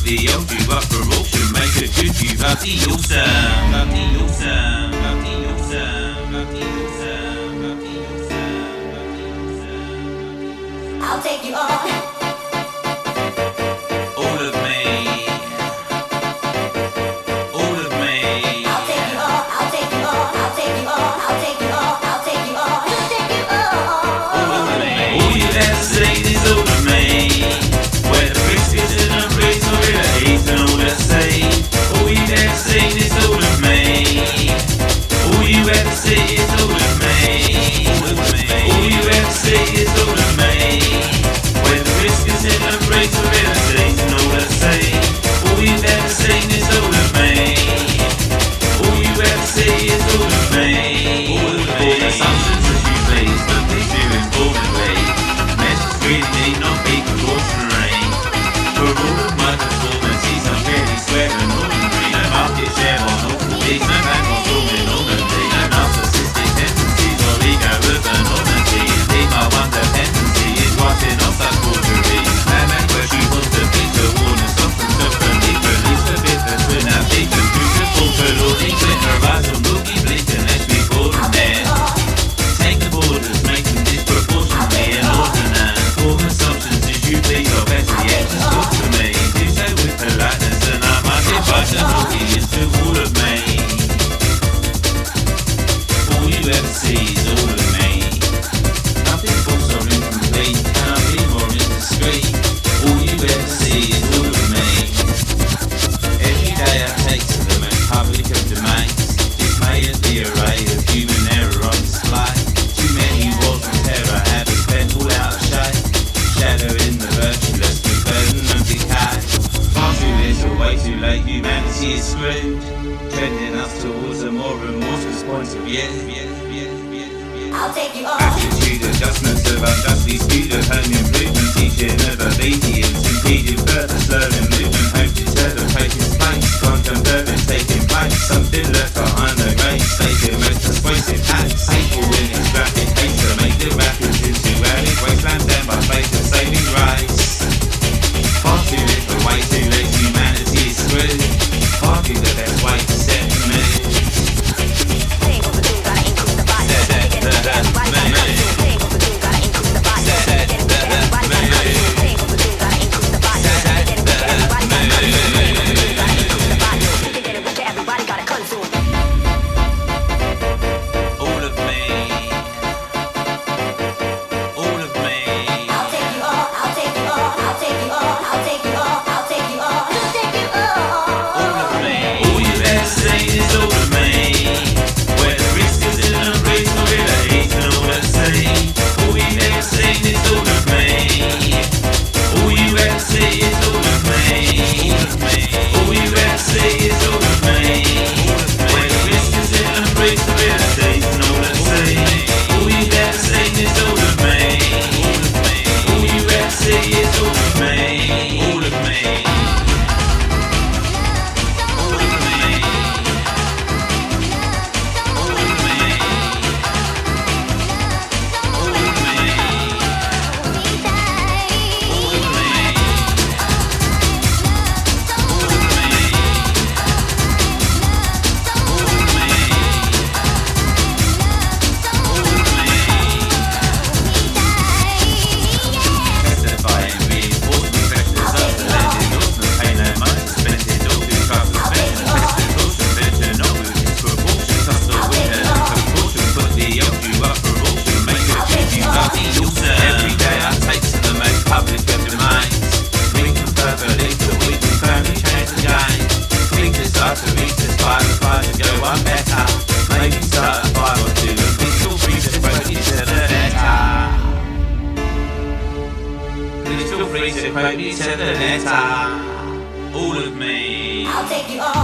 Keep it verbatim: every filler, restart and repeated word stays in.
the old you up for auction. Make a good you, bloody awesome, bloody awesome, bloody awesome, bloody awesome, bloody awesome, bloody awesome. I'll take you on. Humanity is screwed, trending us towards a more remorseless point of view. I'll take you on. Attitude adjustments of unjustly skewed of home improvement, teaching of obedience, impeding further slowing movement, hope deterred taking place, quantum urban taking place, something left behind the grace, taking most persuasive acts, hateful in its graphic haste to make the rapids into arid wasteland down by faith of saving grace. Far too little, way too late, humanity is screwed. Hardly the best way to set the mood. Feel free to quote each other letter. All of me. I'll take you on.